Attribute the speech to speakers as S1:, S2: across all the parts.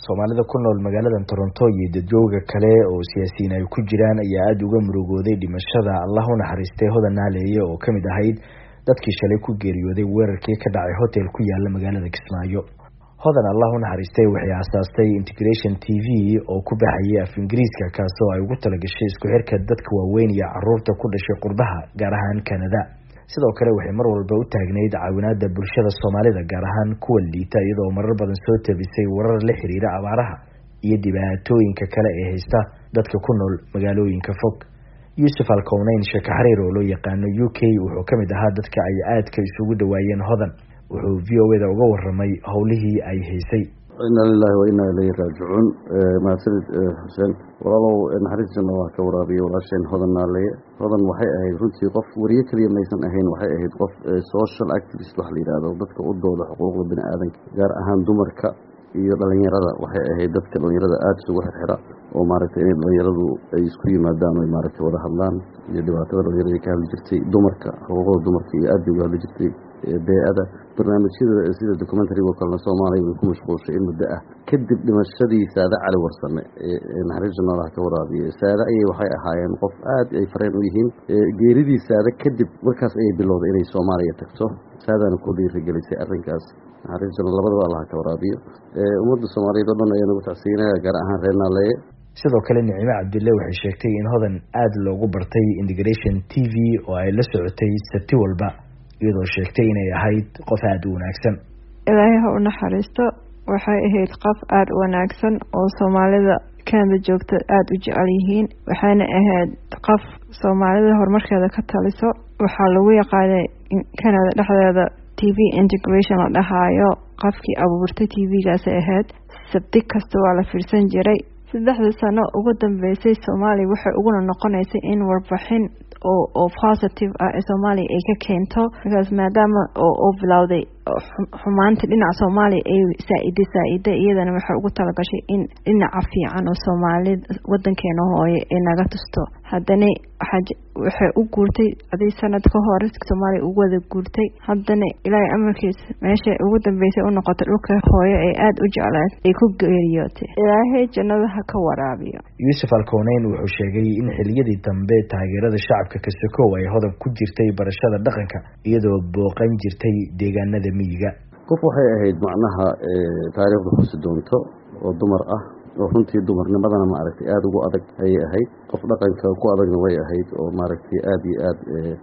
S1: Soomaalida ku nool magaalada Toronto iyo dadweynaha kale oo siyaasiyiin ay ku jiraan ayaa aad uga murugooday dhimashada Allah u naxariistay Hodan Naaleeye oo kamid ahayd dadkii shalay ku geeriyooday weerarkii ka dhacay hotel ku yaala magaalada Kismaayo. Hodan Allah u naxariistay waxay aasaastay Integration TV oo ku baxayay af Ingiriiska kaasoo ay ugu talagashay isku xirka dadka waaweyn iyo carruurta ku dhashay qurbaha gaar ahaan Canada. sidoo kale waxay mar walba u taagneyd caawinaadda bulshada Soomaalida gaar ahaan kuwa liita iyadoo marar badan soo tabisay warar la xiriira abaaraha iyo dhibaatooyinka kale ee haysta dadka ku nool magaalooyinka fog. Yusuf Alkownayn Sheekh Xariir oo loo yaqaano UK wuxuu kamid ahaa dadka ay aadka isugu dhawaayeen Hodan. wuxuu VOA-da uga waramay howlihii ay haysay.
S2: inna lillahi wa inna ilayhi raaji'uun. maasanid Xuseen walaalow naxariisna waa ka waraabiyo walaasheen Hodan Naaleeye. Hodan waxay ahayd runtii qof wariye kaliya maysan ahayn, waxay ahayd qof social activist wax la yiraahdo, dadka u dooda xuquuqda bini'aadanka gaar ahaan dumarka iyo dhalinyarada. waxay ahayd dadka dhalinyarada aad ugu xirxira oo maaragtay in dhalinyaradu ay isku yimaadaan oo maaragtay wada hadlaan iyo dhibaatada dhalinyarada ka hadli jirtay dumarka, xuquuqda dumarka iyo aad uga hadli jirtay beeyada. barnaamijyada sida documentary-ga kale Soomaaliya way ku mashquulshay in muddo ah kadib dhimashadii Saada Cali Warsame naxariisna Allah ka waraabiyo. Saada waxay ahaayeen qof aad ay fareen u yihiin geeridii Saada kadib markaas ay bilowday inay Soomaaliya tagto. Saadana ku dhiirigelisay arrinkaas naxariisna labadaba Allah ka waraabiyo. ummadda Soomaaliyeed oo dhan ayaa nagu tacsiinaya gaar ahaan reer Naaleeye.
S1: sidoo kale Nicimo Cabdille waxay sheegtay in Hodan aad loogu bartay Integration TV oo ay la socotay sabti walba iyadoo sheegtay inay ahayd qof aad u wanaagsan.
S3: Ilaahay ha u naxariisto. waxay ahayd qof aad u wanaagsan oo Soomaalida Canada joogta aad u jecel yihiin. waxayna ahayd qof Soomaalida horumarkeeda ka taliso. waxaa lagu yaqaanay Canada dhexdeeda TV Integration la dhahayo. qofkii abuurtay TV-gaas ahayd sabti kasta waa la fiirsan jiray. 3 sano ugu dambeysay Soomaaliya waxay ugu noqonaysay in warbixin oo positive ah ee Soomaaliya ay ka keento because maadaama oo bilowday xumaanta dhinaca Soomaaliya ay saaida iyadana waxay ugu talagashay in dhinaca fiican oo Soomaalida wadankeena hooyo ay naga tusto. haddana waxay u guurtay sanad ka hor Soomaaliya ugu wada guurtay. haddana Ilaahay amarkiisa meesha ugu dambeysay u noqotay dhulka hooyo ay aad u jeclayd ay ku geeriyootay. Ilaahay jannada ha ka waraabiyo.
S1: Yusuf Alkownayn wuxuu sheegay in xilliyadii dambe taageerada shacabka ka sokow ay Hodan ku jirtay barashada dhaqanka iyadoo booqan jirtay deegaanada miyiga.
S2: qof waxay ahayd macnaha taariikhda xusi doonto oo dumar ah oo runtii dumarnimadana maaragtay aad ugu adag ay ahayd. qof dhaqanka ku adagna way ahayd oo maaragtay aad iyo aad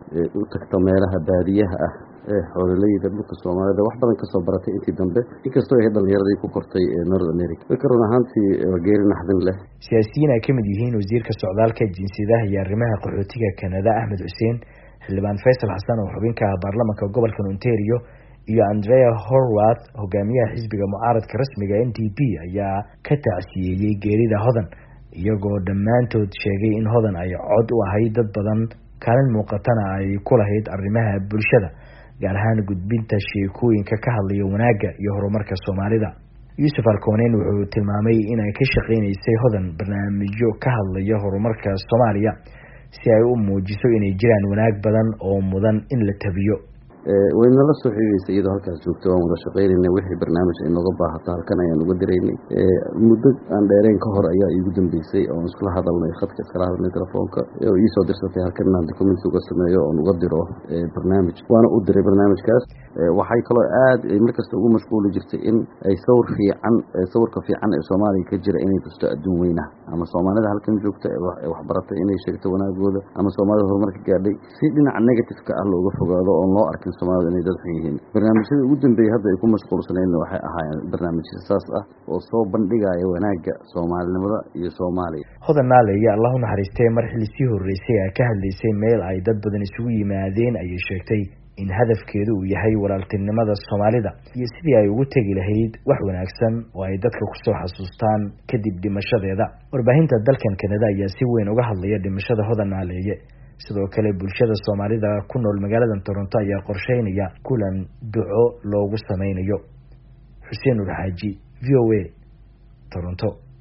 S2: u tagta meelaha baadiyaha ah xoolalayda dhulka Soomaalida wax badan ka soo baratay intii dambe inkastoo ay dhalinyaradii ku kortay North America. Fikirna ahaantii geeri naxdin leh.
S1: siyaasiyiin ay kamid yihiin wasiirka socdaalka jinsiyadaha iyo arrimaha qaxootiga Canada Ahmed Xuseen, xildhibaan Faysal Xasan oo xubinka baarlamaanka gobolka Ontario iyo Andrea Horwath hogaamiyaha xisbiga mucaaradka rasmiga NDP ayaa ka tacsiyeyay geerida Hodan iyagoo dhammaantood sheegay in Hodan ay cod u ahayd dad badan kaalin muuqatana ay ku lahayd arrimaha bulshada gaar ahaan gudbinta sheekooyinka ka hadlaya wanaagga iyo horumarka Soomaalida. Yusuf Alkownayn wuxuu tilmaamay in ay ka shaqeynaysay Hodan barnaamijyo ka hadlaya horumarka Soomaaliya si ay u muujiso inay jiraan wanaag badan oo mudan in la tabiyo.
S2: wayna la soo xiriirisay iyadoo halkaas joogto waan wada shaqeynay wixii barnaamij ay nooga baahato halkan ayaan uga direynay. muddo aan dheereen ka hor ayaa iigu dambeysay oo iskula hadalnay khadka iskala hadalnay telefoonka oo ii soo dirsatay halkan inaan document uga sameeyo oo uga diro barnaamij. waana u diray barnaamijkaas. waxay kaloo aad markasta ugu mashquuli jirtay in ay sawirka fiican ee Soomaaliya ka jira inay tusto adduun weynaha ama Soomaalida halkan joogta wax baratay inay sheegto wanaagooda ama Soomaalida horumarka gaadhay si dhinaca negative-ka ah looga fogaado oo loo arkin Soomaalida inay dad xun yihiin. barnaamijyada ugu dambeeyay hadda ay ku mashquulsaneen waxay ahaayeen barnaamijyo saas ah oo soo bandhigaya wanaagga Soomaalinimada iyo Soomaaliya.
S1: Hodan Naaleeye Allah u naxariistay mar xilli sii horeysay ay ka hadlaysay meel ay dad badan isugu yimaadeen ayay sheegtay in hadafkeedu uu yahay walaaltinimada Soomaalida iyo sidii ay ugu tagi lahayd wax wanaagsan oo ay dadka ku soo xasuustaan kadib dhimashadeeda. warbaahinta dalkan Canada ayaa si weyn uga hadlaya dhimashada Hodan Naaleeye. sidoo kale bulshada Soomaalida ku nool magaalada Toronto ayaa qorsheynaya kulan duco loogu sameynayo. Xuseen Urxaaji, VOA, Toronto.